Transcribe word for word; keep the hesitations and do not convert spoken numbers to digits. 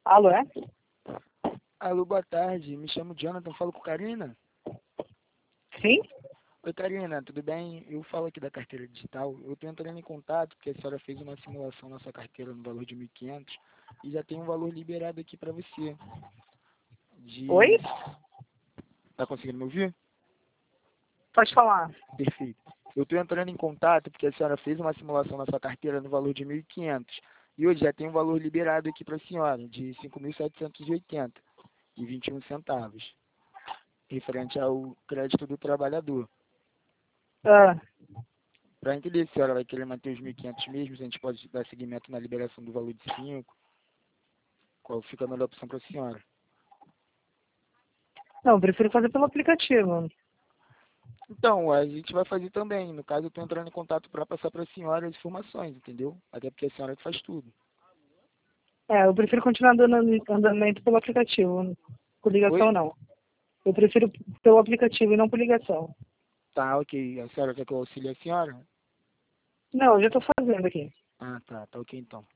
Alô, é? Alô, boa tarde. Me chamo Jonathan, falo com Karina. Sim? Oi, Karina, tudo bem? Eu falo aqui da carteira digital. Eu estou entrando em contato porque a senhora fez uma simulação na sua carteira no valor de mil e quinhentos e já tem um valor liberado aqui para você. Oi? De... Tá conseguindo me ouvir? Pode falar. Perfeito. Eu estou entrando em contato porque a senhora fez uma simulação na sua carteira no valor de mil e quinhentos e hoje já tem um valor liberado aqui para a senhora de cinco mil setecentos e oitenta e vinte e um centavos, referente ao crédito do trabalhador. Ah, Para entender se a senhora vai querer manter os mil e quinhentos mesmo, a gente pode dar seguimento na liberação do valor de cinco. Qual fica a melhor opção para a senhora? não, eu prefiro fazer pelo aplicativo. Então, a gente vai fazer também. No caso, eu estou entrando em contato para passar para a senhora as informações, entendeu? Até porque a senhora que faz tudo. É, eu prefiro continuar dando andamento pelo aplicativo. Por ligação, Oi? não. Eu prefiro pelo aplicativo e não por ligação. Tá, ok. A senhora quer que eu auxilie a senhora? Não, eu já estou fazendo aqui. Ah, tá. Tá ok então.